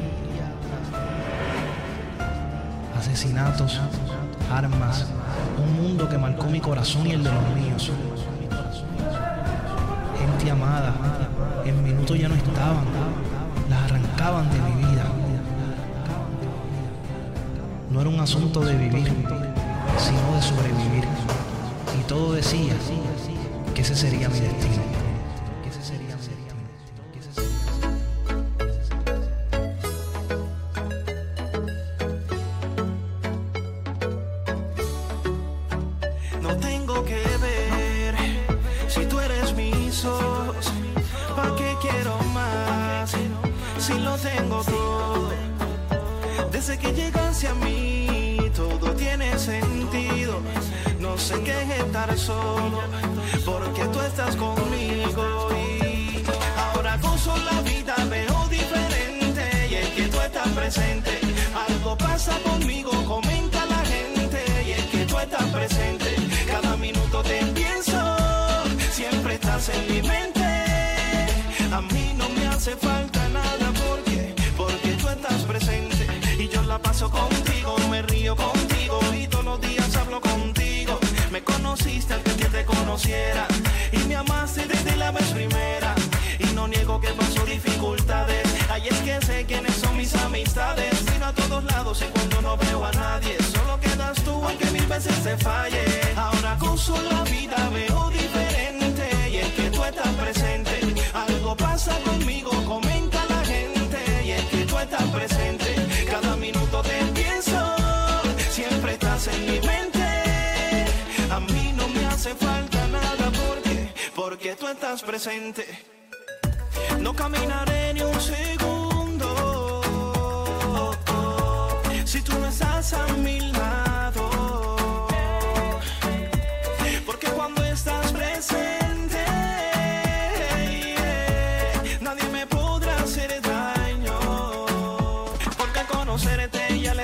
Asesinatos, armas, un mundo que marcó mi corazón y el de los míos. Gente amada, en minutos ya no estaban, las arrancaban de mi vida. No era un asunto de vivir, sino de sobrevivir. Y todo decía que ese sería mi destino. No tengo que ver si tú eres mis ojos. ¿Para qué quiero más? Si lo tengo todo. Desde que llegaste a mí, todo tiene sentido. No sé qué es estar solo, porque tú estás conmigo. Y ahora gozo la vida, veo diferente. Y es que tú estás presente. Algo pasa conmigo, comenta la gente. Y es que tú estás presente. Cada minuto te pienso, siempre estás en mi mente. A mí no me hace falta nada porque tú estás presente. Y yo la paso contigo, me río contigo y todos los días hablo contigo. Me conociste antes que te conociera y me amaste desde la vez primera. Y no niego que paso dificultades. Ay, es que sé quiénes son mis amistades. Miro a todos lados y cuando no veo a nadie, solo quedas tú aunque mil veces te falle. Ahora gozo la vida, veo diferente. Y es que tú estás presente. Algo pasa conmigo, comenta la gente. Y es que tú estás presente. Cada minuto te pienso, siempre estás en mi mente. A mí no me hace falta nada porque tú estás presente. No caminaré ni un segundo si tú no estás a mi lado. Porque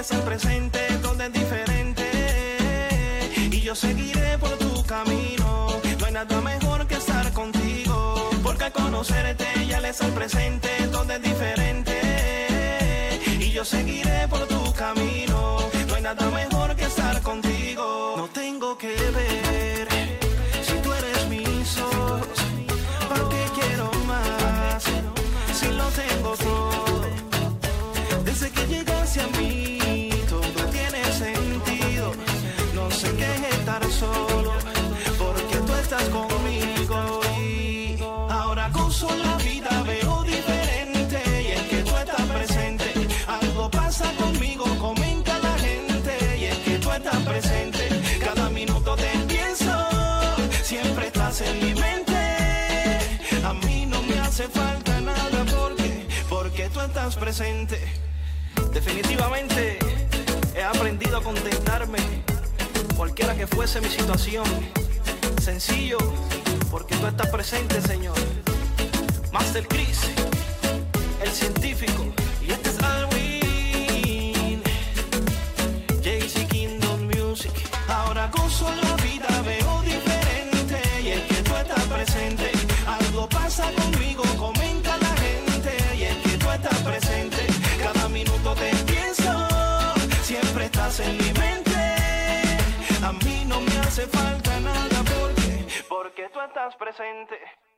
estar presente donde es diferente. Y yo seguiré por tu camino. No hay nada mejor que estar contigo, porque al conocerte y al estar presente donde es diferente. Y yo seguiré por tu camino. No hay nada mejor que estar contigo. No tengo que ver si tú eres mis ojos. ¿Para qué quiero más si lo tengo todo? Desde que llegaste a mí todo tiene sentido. No sé qué es estar solo, porque tú estás conmigo. Y ahora gozo la vida, veo diferente. Y es que tú estás presente. Algo pasa conmigo, comenta la gente. Y es que tú estás presente. Cada minuto te pienso, siempre estás en mi mente. A mí no me hace falta nada porque tú estás presente. Definitivamente he aprendido a contentarme, cualquiera que fuese mi situación. Sencillo, porque tú estás presente, Señor. Master Chris, el científico, y este es Alwin, JC Kingdom Music. Ahora gozo la vida, veo diferente, y es que tú estás presente. Algo pasa conmigo, comenta la gente, y es que tú estás presente. Cada minuto te pienso, siempre estás en mi mente. A mí no me hace falta nada porque tú estás presente.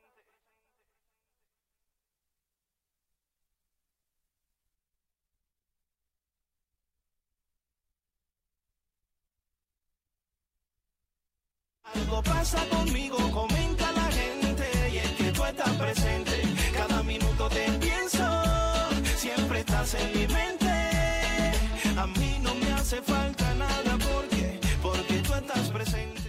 Algo pasa conmigo, comenta la gente, y es que tú estás presente. Cada minuto te pienso, siempre estás en mi mente. A mí no me hace falta nada porque tú estás presente.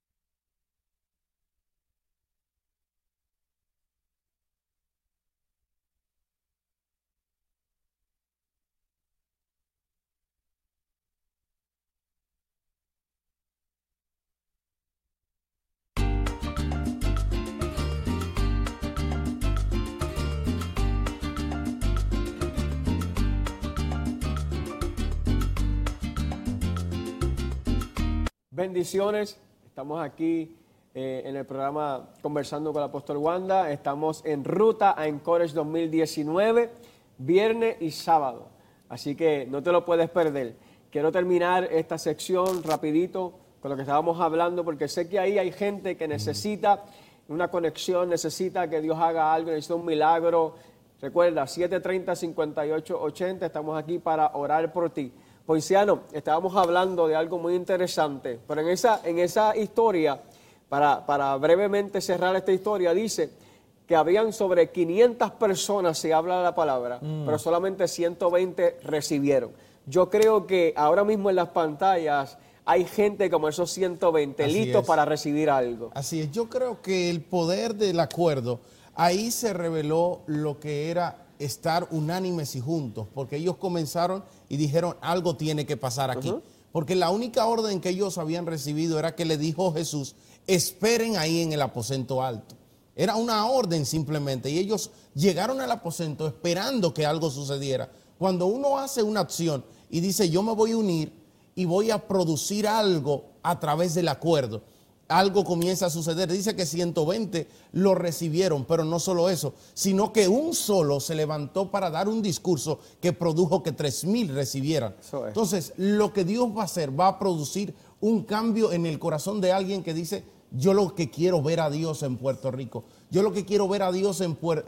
Bendiciones, estamos aquí en el programa Conversando con el Apóstol Wanda. Estamos en ruta a Encourage 2019, viernes y sábado, así que no te lo puedes perder. Quiero terminar esta sección rapidito con lo que estábamos hablando, porque sé que ahí hay gente que necesita una conexión, necesita que Dios haga algo, necesita un milagro. Recuerda, 730-5880, estamos aquí para orar por ti. Poinciano, estábamos hablando de algo muy interesante, pero en esa historia, para brevemente cerrar esta historia, dice que habían sobre 500 personas, se habla la palabra, pero solamente 120 recibieron. Yo creo que ahora mismo en las pantallas hay gente como esos 120 listos para recibir algo. Así es, yo creo que el poder del acuerdo, ahí se reveló lo que era estar unánimes y juntos, porque ellos comenzaron y dijeron, algo tiene que pasar aquí. Porque la única orden que ellos habían recibido era que le dijo Jesús, esperen ahí en el aposento alto. Era una orden simplemente, y ellos llegaron al aposento esperando que algo sucediera. Cuando uno hace una acción y dice, yo me voy a unir y voy a producir algo a través del acuerdo, algo comienza a suceder. Dice que 120 lo recibieron, pero no solo eso, sino que un solo se levantó para dar un discurso que produjo que 3,000 recibieran. Entonces, lo que Dios va a hacer, va a producir un cambio en el corazón de alguien que dice, yo lo que quiero ver a Dios en Puerto Rico, yo lo que quiero ver a Dios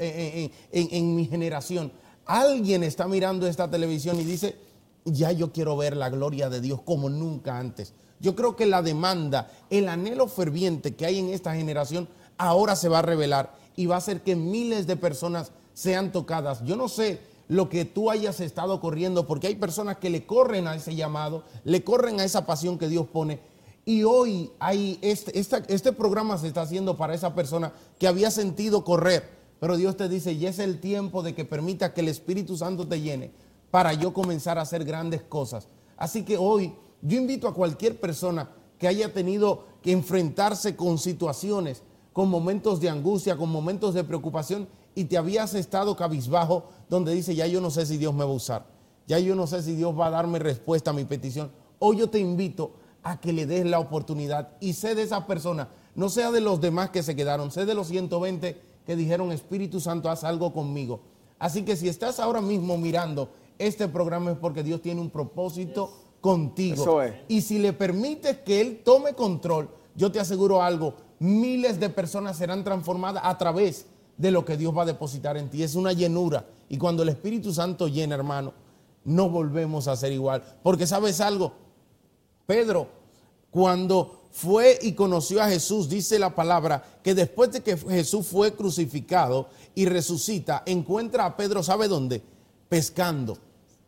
en mi generación. Alguien está mirando esta televisión y dice, ya yo quiero ver la gloria de Dios como nunca antes. Yo creo que la demanda, el anhelo ferviente que hay en esta generación ahora se va a revelar y va a hacer que miles de personas sean tocadas. Yo no sé lo que tú hayas estado corriendo, porque hay personas que le corren a ese llamado, le corren a esa pasión que Dios pone. Y hoy hay este programa se está haciendo para esa persona que había sentido correr, pero Dios te dice, ya es el tiempo de que permita que el Espíritu Santo te llene para yo comenzar a hacer grandes cosas. Así que hoy yo invito a cualquier persona que haya tenido que enfrentarse con situaciones, con momentos de angustia, con momentos de preocupación, y te habías estado cabizbajo, donde dice, ya yo no sé si Dios me va a usar. ya yo no sé si Dios va a darme respuesta a mi petición. Hoy yo te invito a que le des la oportunidad y sé de esa persona, no sea de los demás que se quedaron, sé de los 120 que dijeron, Espíritu Santo, haz algo conmigo. Así que si estás ahora mismo mirando este programa es porque Dios tiene un propósito contigo. Eso es. Y si le permites que Él tome control, yo te aseguro algo, miles de personas serán transformadas a través de lo que Dios va a depositar en ti. Es una llenura. Y cuando el Espíritu Santo llena, hermano, no volvemos a ser igual. Porque ¿sabes algo? Pedro, cuando fue y conoció a Jesús, dice la palabra, que después de que Jesús fue crucificado y resucita, encuentra a Pedro, ¿sabe dónde? Pescando.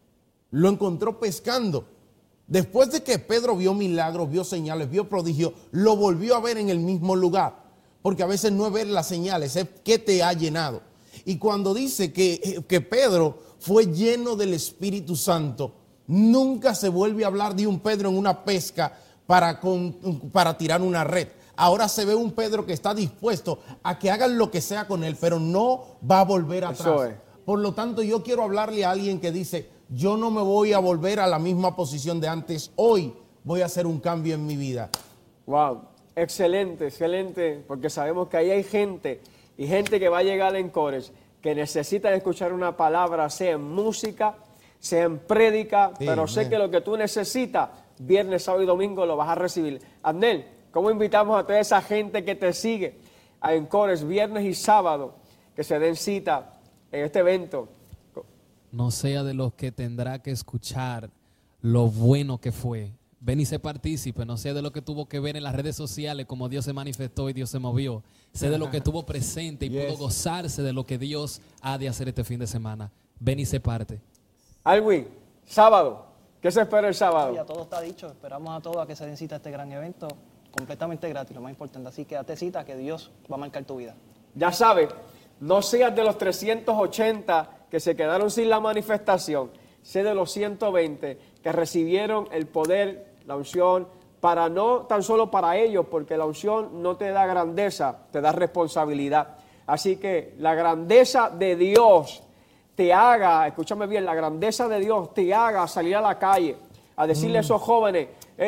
Lo encontró pescando. Después de que Pedro vio milagros, vio señales, vio prodigios, lo volvió a ver en el mismo lugar. Porque a veces no es ver las señales, es que te ha llenado. Y cuando dice que Pedro fue lleno del Espíritu Santo, nunca se vuelve a hablar de un Pedro en una pesca para tirar una red. Ahora se ve un Pedro que está dispuesto a que hagan lo que sea con él, pero no va a volver atrás. Eso es. Por lo tanto, yo quiero hablarle a alguien que dice, yo no me voy a volver a la misma posición de antes. Hoy voy a hacer un cambio en mi vida. Wow, excelente, excelente, porque sabemos que ahí hay gente y gente que va a llegar en Encourage que necesitan escuchar una palabra, sea en música, sea en prédica, Sí, pero sé amén. que lo que tú necesitas, viernes, sábado y domingo, lo vas a recibir. Abner, ¿cómo invitamos a toda esa gente que te sigue a Encourage viernes y sábado, que se den cita en este evento? No sea de los que tendrá que escuchar lo bueno que fue. Ven y sé partícipe, no sea de lo que tuvo que ver en las redes sociales como Dios se manifestó y Dios se movió. Sé de lo que tuvo presente y pudo gozarse de lo que Dios ha de hacer este fin de semana. Ven y sé parte. Alwin, sábado, ¿qué se espera el sábado? Ya todo está dicho, esperamos a todos a que se den cita a este gran evento, completamente gratis, lo más importante. Así que date cita, que Dios va a marcar tu vida. Ya sabes, no seas de los 380 que se quedaron sin la manifestación, sé de los 120 que recibieron el poder, la unción, para no tan solo para ellos, porque la unción no te da grandeza, te da responsabilidad. Así que la grandeza de Dios te haga, escúchame bien, la grandeza de Dios te haga salir a la calle, a decirle a esos jóvenes,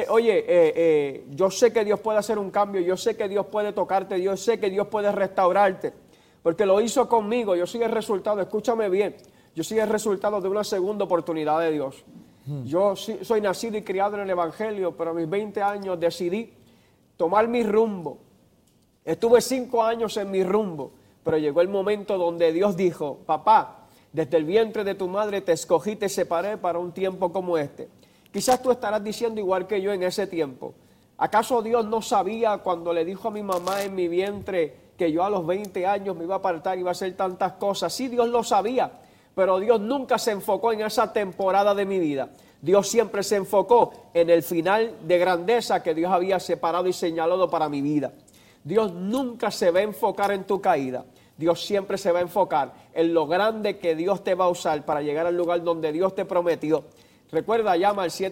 yo sé que Dios puede hacer un cambio, yo sé que Dios puede tocarte, yo sé que Dios puede restaurarte, porque lo hizo conmigo, yo soy el resultado, escúchame bien, yo soy el resultado de una segunda oportunidad de Dios. Yo soy nacido y criado en el Evangelio, pero a mis 20 años decidí tomar mi rumbo. Estuve 5 años en mi rumbo, pero llegó el momento donde Dios dijo, papá, desde el vientre de tu madre te escogí, te separé para un tiempo como este. Quizás tú estarás diciendo igual que yo en ese tiempo. ¿Acaso Dios no sabía cuando le dijo a mi mamá en mi vientre que yo a los 20 años me iba a apartar y iba a hacer tantas cosas? Sí, Dios lo sabía, pero Dios nunca se enfocó en esa temporada de mi vida. Dios siempre se enfocó en el final de grandeza que Dios había separado y señalado para mi vida. Dios nunca se va a enfocar en tu caída. Dios siempre se va a enfocar en lo grande que Dios te va a usar para llegar al lugar donde Dios te prometió. Recuerda, llama al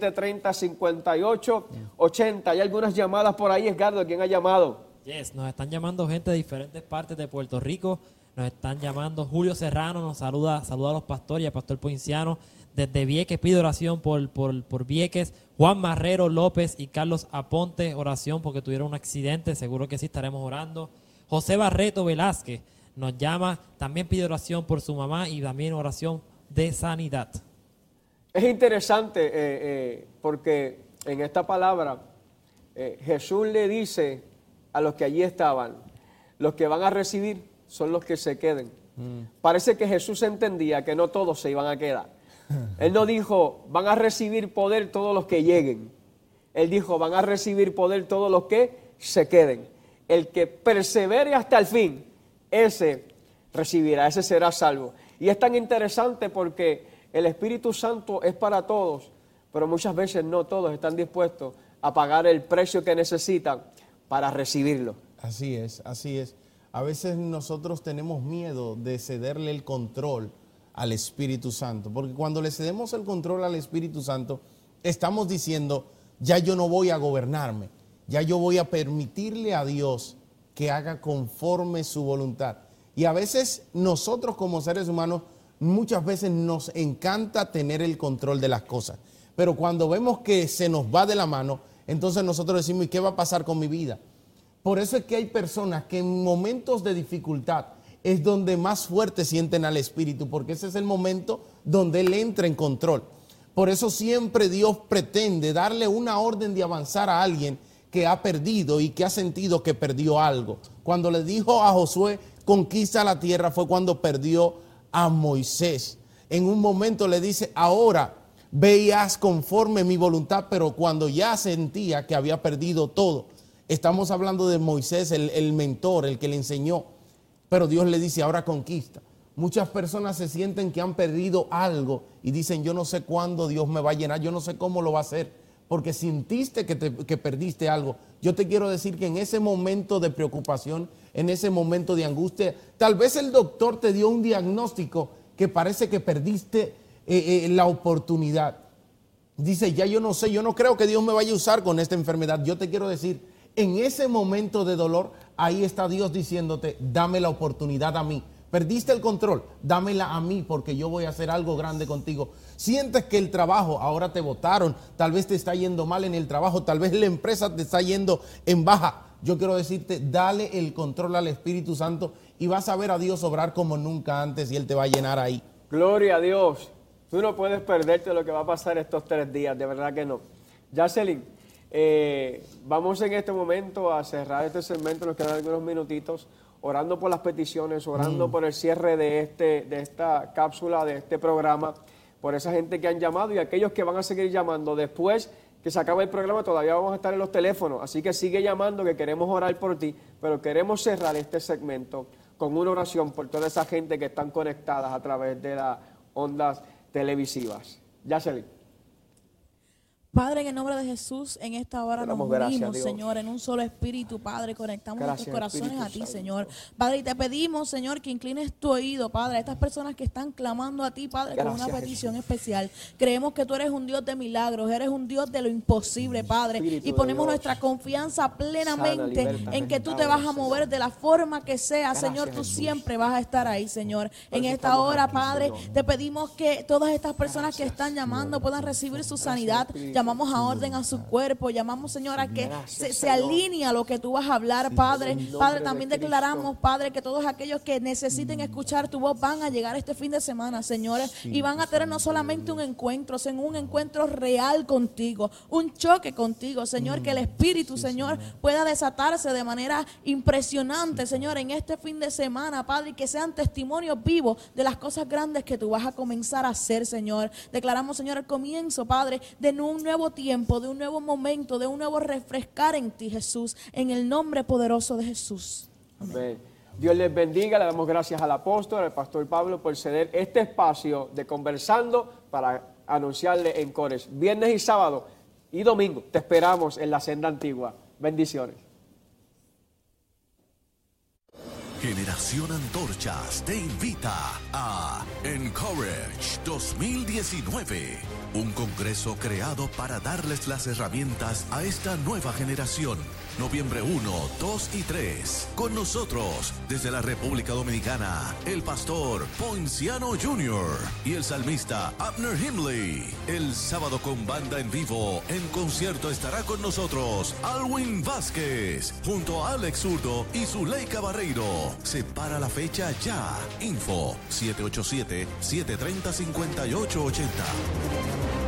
730-5880. Hay algunas llamadas por ahí, Edgardo. ¿Quién ha llamado? Yes, nos están llamando gente de diferentes partes de Puerto Rico. Nos están llamando Julio Serrano, nos saluda a los pastores y al pastor Poinciano. Desde Vieques pide oración por Vieques. Juan Marrero López y Carlos Aponte, oración porque tuvieron un accidente. Seguro que sí estaremos orando. José Barreto Velázquez nos llama, también pide oración por su mamá y también oración de sanidad. Es interesante porque en esta palabra Jesús le dice a los que allí estaban, los que van a recibir son los que se queden. Parece que Jesús entendía que no todos se iban a quedar. Él no dijo, van a recibir poder todos los que lleguen. Él dijo, van a recibir poder todos los que se queden. El que persevere hasta el fin, ese recibirá, ese será salvo. Y es tan interesante porque el Espíritu Santo es para todos, pero muchas veces no todos están dispuestos a pagar el precio que necesitan para recibirlo. Así es, así es. A veces nosotros tenemos miedo de cederle el control al Espíritu Santo, porque cuando le cedemos el control al Espíritu Santo, estamos diciendo, ya yo no voy a gobernarme, ya yo voy a permitirle a Dios que haga conforme su voluntad. Y a veces nosotros como seres humanos muchas veces nos encanta tener el control de las cosas. Pero cuando vemos que se nos va de la mano, entonces nosotros decimos, ¿y qué va a pasar con mi vida? Por eso es que hay personas que en momentos de dificultad es donde más fuerte sienten al Espíritu, porque ese es el momento donde Él entra en control. Por eso siempre Dios pretende darle una orden de avanzar a alguien que ha perdido y que ha sentido que perdió algo. Cuando le dijo a Josué, conquista la tierra, fue cuando perdió a Moisés. En un momento le dice, ahora ve y haz conforme mi voluntad, pero cuando ya sentía que había perdido todo. Estamos hablando de Moisés, el mentor, el que le enseñó. Pero Dios le dice, ahora conquista. Muchas personas se sienten que han perdido algo y dicen, yo no sé cuándo Dios me va a llenar, yo no sé cómo lo va a hacer. Porque sintiste que perdiste algo. Yo te quiero decir que en ese momento de preocupación, en ese momento de angustia, tal vez el doctor te dio un diagnóstico que parece que perdiste la oportunidad. Dice, ya yo no sé, yo no creo que Dios me vaya a usar con esta enfermedad. Yo te quiero decir, en ese momento de dolor, ahí está Dios diciéndote, dame la oportunidad a mí. Perdiste el control, dámela a mí porque yo voy a hacer algo grande contigo. Sientes que el trabajo, ahora te botaron, tal vez te está yendo mal en el trabajo, tal vez la empresa te está yendo en baja. Yo quiero decirte, dale el control al Espíritu Santo y vas a ver a Dios obrar como nunca antes y Él te va a llenar ahí. Gloria a Dios. Tú no puedes perderte lo que va a pasar estos 3 días, de verdad que no. Jocelyn, vamos en este momento a cerrar este segmento, nos quedan algunos minutitos, orando por las peticiones, orando por el cierre de esta cápsula, de este programa, por esa gente que han llamado y aquellos que van a seguir llamando. Después que se acabe el programa todavía vamos a estar en los teléfonos, así que sigue llamando, que queremos orar por ti, pero queremos cerrar este segmento con una oración por toda esa gente que están conectadas a través de las ondas televisivas. Jocelyn. Padre, en el nombre de Jesús, en esta hora nos unimos, Señor, en un solo espíritu, Padre, conectamos nuestros corazones a ti, Señor. Padre, y te pedimos, Señor, que inclines tu oído, Padre, a estas personas que están clamando a ti, Padre, con una petición especial. Creemos que tú eres un Dios de milagros, eres un Dios de lo imposible, Padre, y ponemos nuestra confianza plenamente en que tú te vas a mover de la forma que sea, Señor, tú siempre vas a estar ahí, Señor. En esta hora, Padre, te pedimos que todas estas personas que están llamando puedan recibir su sanidad. Llamamos a orden a su cuerpo, llamamos, Señor, a que se alinee a lo que tú vas a hablar, Padre. Padre, también declaramos, Padre, que todos aquellos que necesiten escuchar tu voz van a llegar este fin de semana, Señor, y van a tener no solamente un encuentro, sino un encuentro real contigo, un choque contigo, Señor, que el Espíritu, Señor, pueda desatarse de manera impresionante, Señor, en este fin de semana, Padre, y que sean testimonios vivos de las cosas grandes que tú vas a comenzar a hacer, Señor. Declaramos, Señor, el comienzo, Padre, de un nuevo tiempo, de un nuevo momento, de un nuevo refrescar en ti, Jesús, en el nombre poderoso de Jesús. Amén. Dios les bendiga, le damos gracias al apóstol, al pastor Pablo, por ceder este espacio de conversando para anunciarle en Courage. Viernes y sábado y domingo te esperamos en la senda antigua. Bendiciones. Generación Antorchas te invita a Encourage 2019, un congreso creado para darles las herramientas a esta nueva generación. Noviembre 1, 2 y 3. Con nosotros, desde la República Dominicana, el pastor Poinciano Jr. y el salmista Abner Himley. El sábado con banda en vivo, en concierto estará con nosotros Alwin Vázquez, junto a Alex Zurdo y Zuleika Barreiro. Separa la fecha ya. Info 787-730-5880.